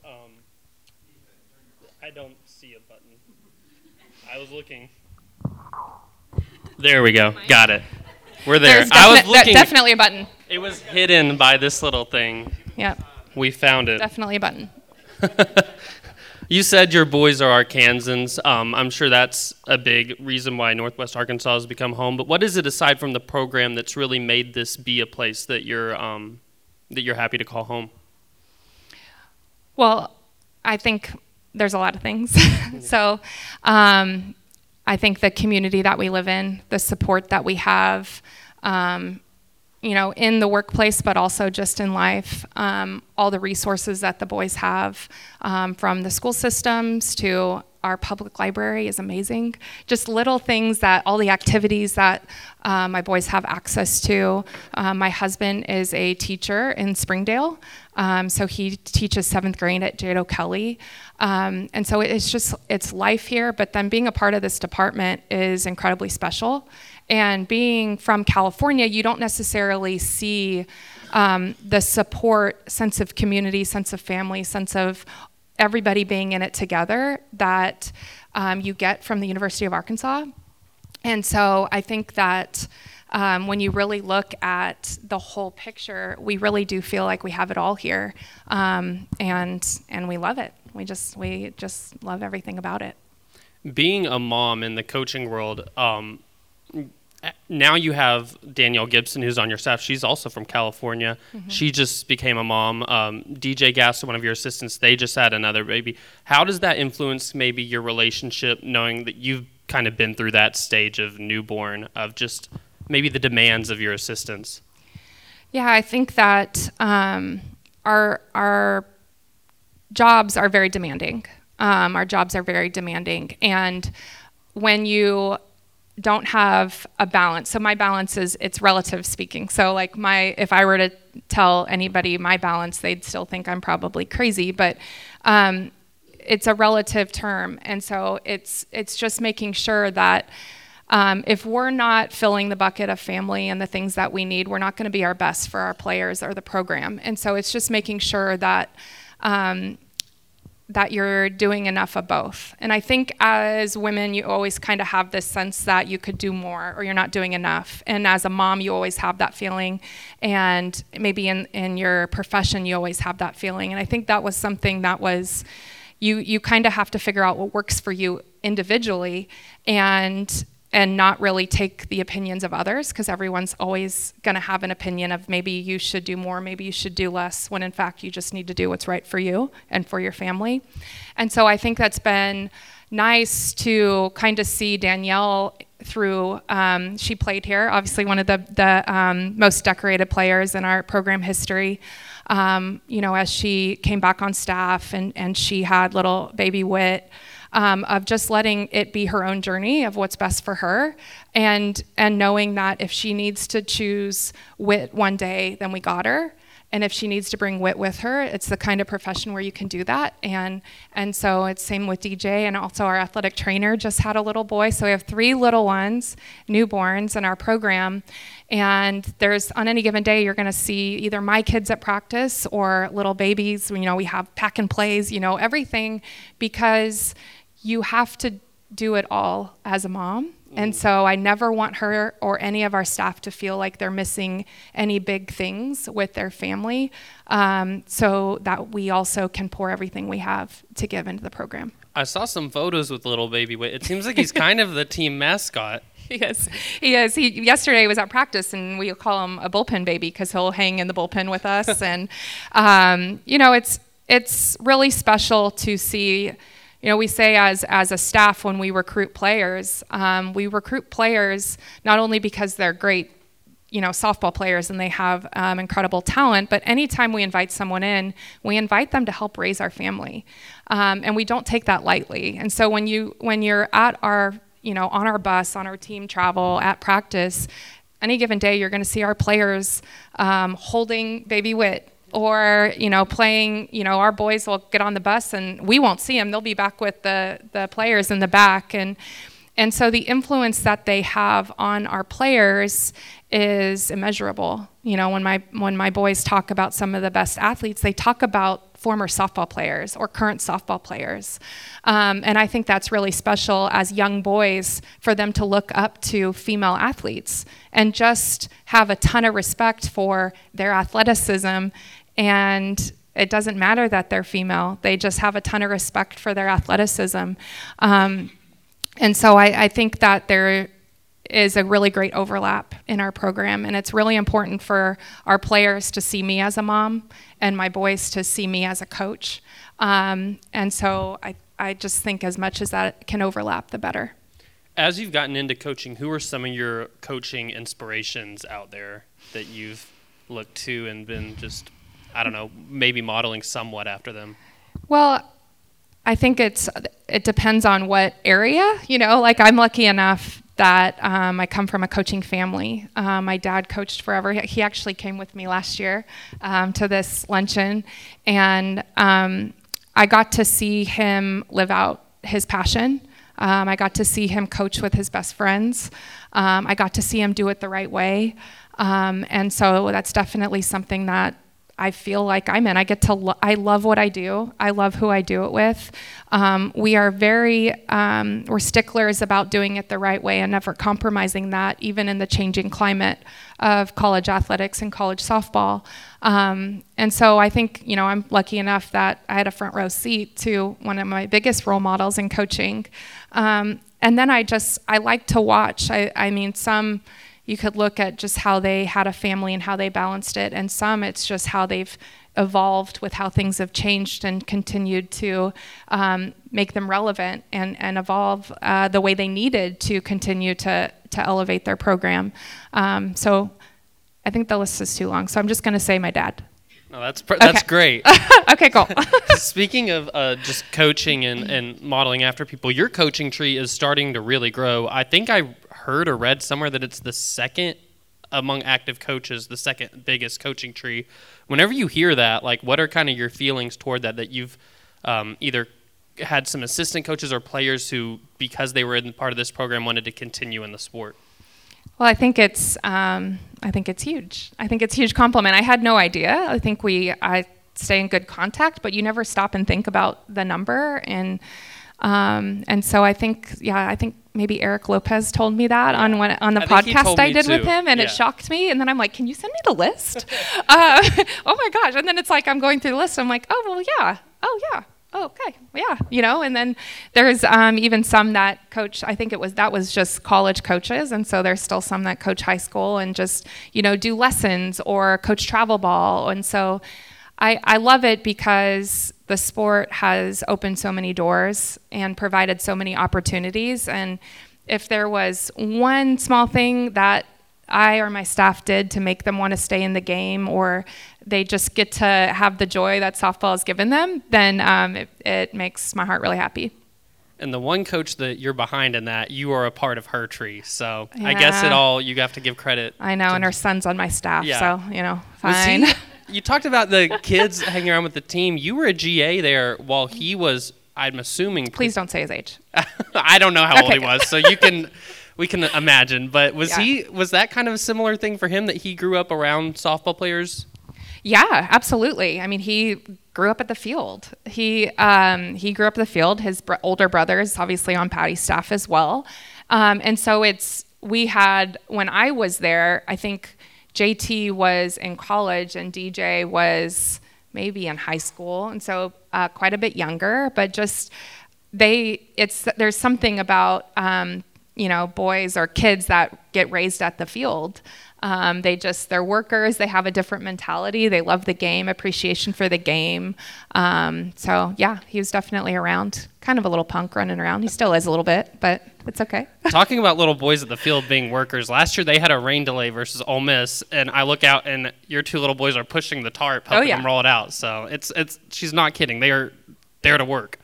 I don't see a button. I was looking. There we go. Got it. We're there. I was looking. Definitely a button. It was hidden by this little thing. Yep. We found it. Definitely a button. You said your boys are Arkansans. I'm sure that's a big reason why Northwest Arkansas has become home. But what is it aside from the program that's really made this be a place that you're happy to call home? Well, I think there's a lot of things. So I think the community that we live in, the support that we have, in the workplace, but also just in life, all the resources that the boys have, from the school systems to our public library is amazing. Just little things all the activities that my boys have access to. My husband is a teacher in Springdale, so he teaches 7th grade at Jade O'Kelly. And so it's life here, but then being a part of this department is incredibly special. And being from California, you don't necessarily see the support, sense of community, sense of family, sense of everybody being in it together that you get from the University of Arkansas. And so I think that when you really look at the whole picture, we really do feel like we have it all here, and we love it. We just love everything about it. Being a mom in the coaching world, now you have Danielle Gibson, who's on your staff. She's also from California. Mm-hmm. She just became a mom. DJ Gaston, one of your assistants, they just had another baby. How does that influence maybe your relationship, knowing that you've kind of been through that stage of newborn, of just maybe the demands of your assistants? Yeah, I think that our jobs are very demanding. And when you don't have a balance, so my balance it's relative speaking. So like if I were to tell anybody my balance, they'd still think I'm probably crazy, but it's a relative term. And so it's just making sure that if we're not filling the bucket of family and the things that we need, we're not going to be our best for our players or the program. And so it's just making sure that that you're doing enough of both. And I think as women, you always kind of have this sense that you could do more or you're not doing enough. And as a mom, you always have that feeling. And maybe in your profession, you always have that feeling. And I think that was something that you kind of have to figure out what works for you individually. And not really take the opinions of others, because everyone's always going to have an opinion of maybe you should do more, maybe you should do less, when in fact you just need to do what's right for you and for your family. And so I think that's been nice to kind of see Danielle through. She played here, obviously one of the most decorated players in our program history. As she came back on staff and she had little baby Whit, of just letting it be her own journey of what's best for her, and knowing that if she needs to choose Whit one day, then we got her. And if she needs to bring Whit with her, it's the kind of profession where you can do that. And so it's same with DJ, and also our athletic trainer just had a little boy. So we have 3 little ones, newborns in our program. And there's, on any given day, you're going to see either my kids at practice or little babies. We have pack and plays, everything, because you have to do it all as a mom. And so I never want her or any of our staff to feel like they're missing any big things with their family, so that we also can pour everything we have to give into the program. I saw some photos with little baby Whit. It seems like he's kind of the team mascot. He is. Yesterday was at practice, and we call him a bullpen baby because he'll hang in the bullpen with us. And, it's really special to see. We say as a staff, when we recruit players not only because they're great, softball players and they have incredible talent, but anytime we invite someone in, we invite them to help raise our family. And we don't take that lightly. And so when you're at our, on our bus, on our team travel, at practice, any given day, you're going to see our players holding baby Whit, or playing. Our boys will get on the bus and we won't see them. They'll be back with the players in the back, and so the influence that they have on our players is immeasurable. When my boys talk about some of the best athletes, they talk about former softball players or current softball players, and I think that's really special as young boys, for them to look up to female athletes and just have a ton of respect for their athleticism. And it doesn't matter that they're female. They just have a ton of respect for their athleticism. And so I think that there is a really great overlap in our program. And it's really important for our players to see me as a mom and my boys to see me as a coach. And so I just think as much as that can overlap, the better. As you've gotten into coaching, who are some of your coaching inspirations out there that you've looked to and been just, maybe modeling somewhat after them? Well, I think it depends on what area. I'm lucky enough that I come from a coaching family. My dad coached forever. He actually came with me last year to this luncheon, and I got to see him live out his passion. I got to see him coach with his best friends. I got to see him do it the right way. And so that's definitely something that I feel like I'm in. I love what I do. I love who I do it with. We are we're sticklers about doing it the right way and never compromising that, even in the changing climate of college athletics and college softball. And so I think, I'm lucky enough that I had a front row seat to one of my biggest role models in coaching. And then I like to watch. Some, you could look at just how they had a family and how they balanced it, and some it's just how they've evolved with how things have changed and continued to make them relevant and evolve the way they needed to continue to elevate their program. So I think the list is too long, so I'm just going to say my dad. No, that's great. Okay, cool. Speaking of just coaching and modeling after people, your coaching tree is starting to really grow. I think I heard or read somewhere that it's the second among active coaches, the second biggest coaching tree. Whenever you hear that, what are kind of your feelings toward that you've either had some assistant coaches or players who, because they were in part of this program, wanted to continue in the sport? Well, I think it's huge. I think it's a huge compliment. I had no idea. I think I stay in good contact, but you never stop and think about the number. And so I think maybe Eric Lopez told me that on the podcast I did with him, and it shocked me. And then I'm like, can you send me the list? Oh my gosh. And then it's like I'm going through the list. I'm like, oh, well, yeah. Oh, yeah. oh, okay, yeah, and then there's even some that coach, I think that was just college coaches, and so there's still some that coach high school and just, do lessons or coach travel ball, and so I love it because the sport has opened so many doors and provided so many opportunities, and if there was one small thing that I or my staff did to make them want to stay in the game, or they just get to have the joy that softball has given them, then it makes my heart really happy. And the one coach that you're behind in that, you are a part of her tree. So Yeah. I guess you have to give credit. I know, and her son's on my staff, Yeah. so, fine. You talked about the kids hanging around with the team. You were a GA there while he was, I'm assuming. Please don't say his age. I don't know how old Okay. he was, so we can imagine. But was that kind of a similar thing for him, that he grew up around softball players? Yeah, absolutely. I mean, he grew up at the field. He grew up at the field. His older brother is obviously on Patty's staff as well. And so when I was there, I think JT was in college and DJ was maybe in high school. And so quite a bit younger, but just there's something about, boys or kids that get raised at the field. They're workers. They have a different mentality. They love the game, appreciation for the game. So yeah, he was definitely around, kind of a little punk running around. He still is a little bit, but it's okay. Talking about little boys at the field being workers, last year they had a rain delay versus Ole Miss, and I look out and your two little boys are pushing the tarp, helping them roll it out. So she's not kidding. They are there to work.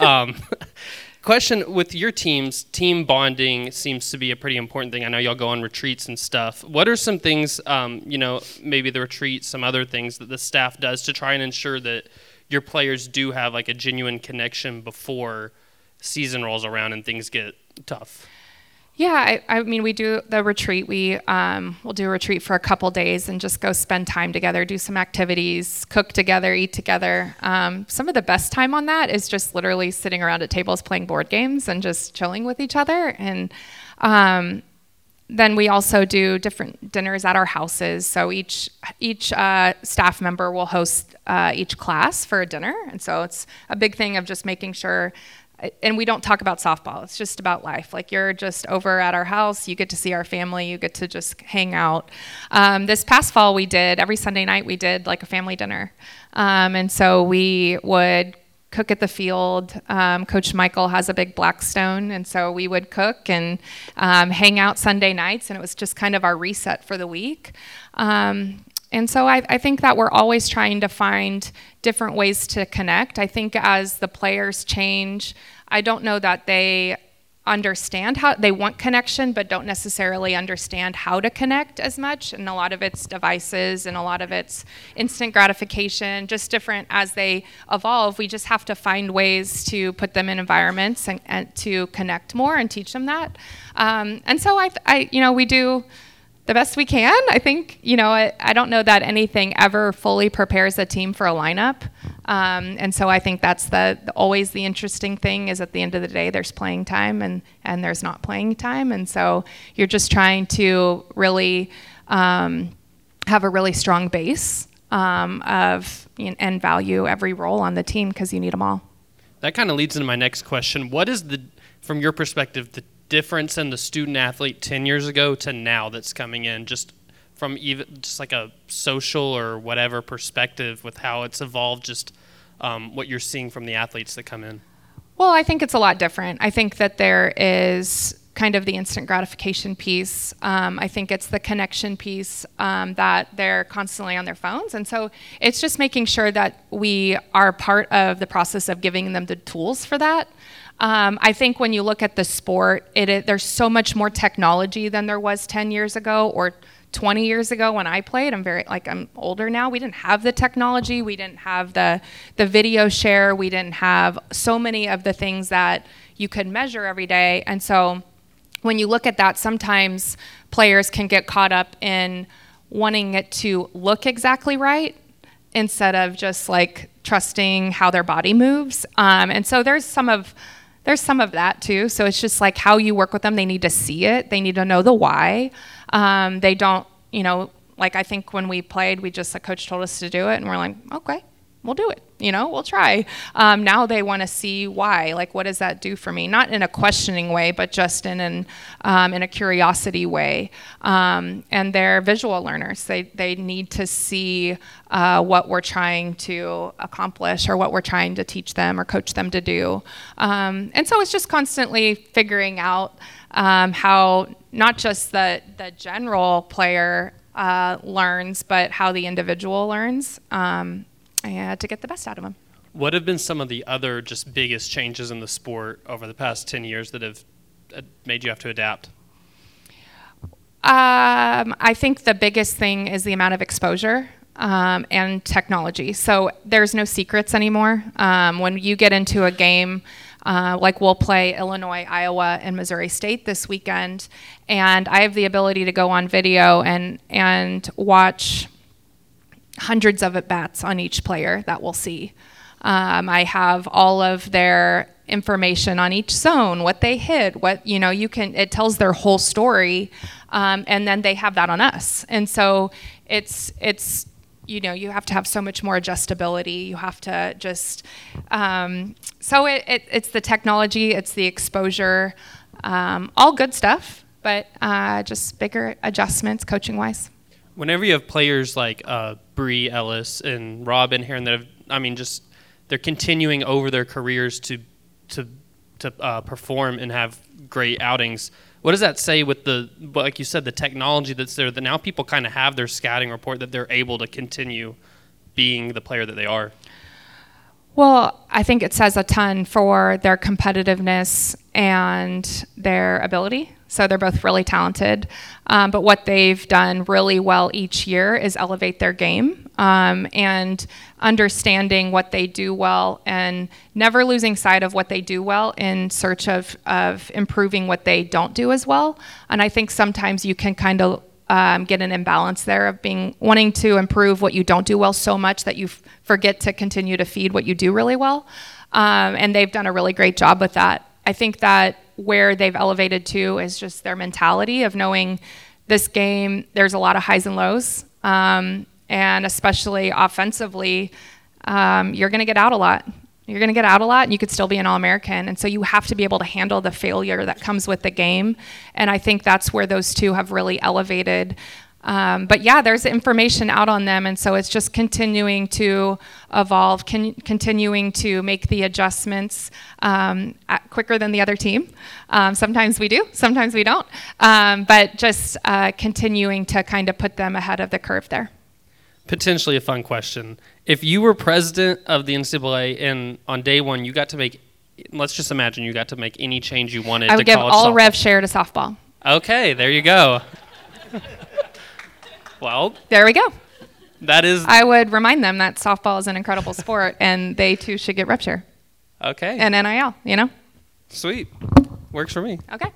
Question with your teams, team bonding seems to be a pretty important thing. I know y'all go on retreats and stuff. What are some things, maybe the retreat, some other things that the staff does to try and ensure that your players do have like a genuine connection before season rolls around and things get tough? Yeah, I mean, we do the retreat. We'll do a retreat for a couple days and just go spend time together, do some activities, cook together, eat together. Some of the best time on that is just literally sitting around at tables playing board games and just chilling with each other. And then we also do different dinners at our houses. So each staff member will host each class for a dinner. And so it's a big thing of just making sure. And we don't talk about softball. It's just about life. Like, you're just over at our house. You get to see our family. You get to just hang out. This past fall, every Sunday night, we did like a family dinner. And so we would cook at the field. Coach Michael has a big Blackstone. And so we would cook and hang out Sunday nights. And it was just kind of our reset for the week. And so I think that we're always trying to find different ways to connect. I think as the players change, I don't know that they understand how they want connection, but don't necessarily understand how to connect as much. And a lot of it's devices and a lot of it's instant gratification, just different as they evolve. We just have to find ways to put them in environments and to connect more and teach them that. And so we do the best we can. I think, I don't know that anything ever fully prepares a team for a lineup. And so I think that's always the interesting thing is at the end of the day, there's playing time and there's not playing time. And so you're just trying to really have a really strong base and value every role on the team because you need them all. That kind of leads into my next question. What is from your perspective, the difference in the student athlete 10 years ago to now that's coming in, just from even just like a social or whatever perspective with how it's evolved, just what you're seeing from the athletes that come in? Well, I think it's a lot different. I think that there is kind of the instant gratification piece. I think it's the connection piece that they're constantly on their phones. And so it's just making sure that we are part of the process of giving them the tools for that. I think when you look at the sport, there's so much more technology than there was 10 years ago or 20 years ago when I played. I'm older now. We didn't have the technology. We didn't have the video share. We didn't have so many of the things that you could measure every day. And so when you look at that, sometimes players can get caught up in wanting it to look exactly right instead of just like trusting how their body moves. And so there's some of that too. So it's just like how you work with them. They need to see it. They need to know the why. They don't, I think when we played, the coach told us to do it and we're like, okay, we'll do it. we'll try. Now they want to see why. Like, what does that do for me? Not in a questioning way, but just in a curiosity way. And they're visual learners. They need to see what we're trying to accomplish or what we're trying to teach them or coach them to do. And so it's just constantly figuring out how not just the general player learns, but how the individual learns to get the best out of them. What have been some of the other just biggest changes in the sport over the past 10 years that have made you have to adapt? I think the biggest thing is the amount of exposure and technology. So there's no secrets anymore. When you get into a game, like we'll play Illinois, Iowa, and Missouri State this weekend, and I have the ability to go on video and watch hundreds of at-bats on each player that we'll see. I have all of their information on each zone, what they hit, it tells their whole story, and then they have that on us. And so it's you have to have so much more adjustability. You have to just, so it's the technology, it's the exposure, all good stuff, but just bigger adjustments coaching-wise. Whenever you have players like Bree Ellis and Robin here, and they're continuing over their careers to perform and have great outings. What does that say with like you said, the technology that's there, that now people kind of have their scouting report that they're able to continue being the player that they are? Well, I think it says a ton for their competitiveness and their ability. So they're both really talented. But what they've done really well each year is elevate their game and understanding what they do well and never losing sight of what they do well in search of improving what they don't do as well. And I think sometimes you can kind of get an imbalance there of wanting to improve what you don't do well so much that you forget to continue to feed what you do really well. And they've done a really great job with that. I think that where they've elevated to is just their mentality of knowing this game, there's a lot of highs and lows. And especially offensively, you're going to get out a lot. You're going to get out a lot, and you could still be an All-American. And so you have to be able to handle the failure that comes with the game. And I think that's where those two have really elevated. But yeah, there's information out on them. And so it's just continuing to evolve, continuing to make the adjustments quicker than the other team. Sometimes we do, sometimes we don't. But just continuing to kind of put them ahead of the curve there. Potentially a fun question. If you were president of the NCAA and on day one you got to make, let's just imagine you got to make any change you wanted to college softball. I would give all rev share to softball. Okay, there you go. Well, there we go. That is. I would remind them that softball is an incredible sport and they too should get rev share. Okay. And NIL, Sweet. Works for me. Okay.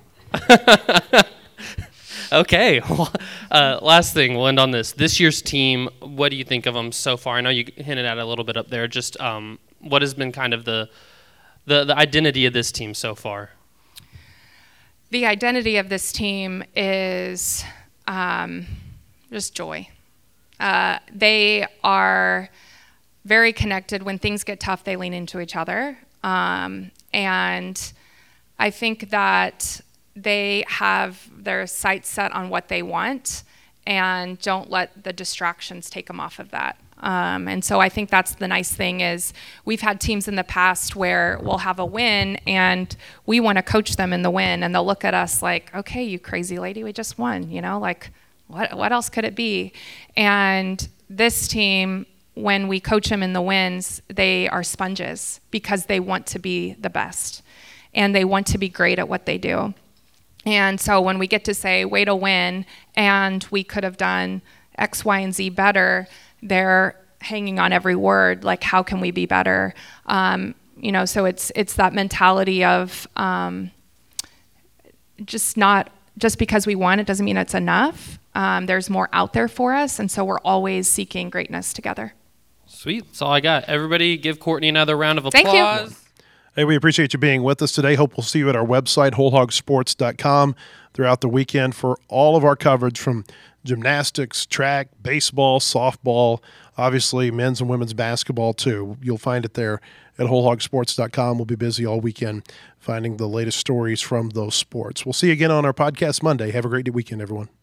Okay. Last thing, we'll end on this. This year's team, what do you think of them so far? I know you hinted at it a little bit up there. Just what has been kind of the identity of this team so far? The identity of this team is just joy. They are very connected. When things get tough, they lean into each other. And I think that they have their sights set on what they want and don't let the distractions take them off of that. And so I think that's the nice thing is we've had teams in the past where we'll have a win and we want to coach them in the win and they'll look at us like, okay, you crazy lady, we just won, like what else could it be? And this team, when we coach them in the wins, they are sponges because they want to be the best and they want to be great at what they do. And so when we get to say, way to win, and we could have done X, Y, and Z better, they're hanging on every word, like how can we be better? So it's that mentality of just because we won, it doesn't mean it's enough. There's more out there for us, and so we're always seeking greatness together. Sweet. That's all I got. Everybody give Courtney another round of applause. Thank you. Hey, we appreciate you being with us today. Hope we'll see you at our website, wholehogsports.com, throughout the weekend for all of our coverage from gymnastics, track, baseball, softball, obviously men's and women's basketball too. You'll find it there at wholehogsports.com. We'll be busy all weekend finding the latest stories from those sports. We'll see you again on our podcast Monday. Have a great weekend, everyone.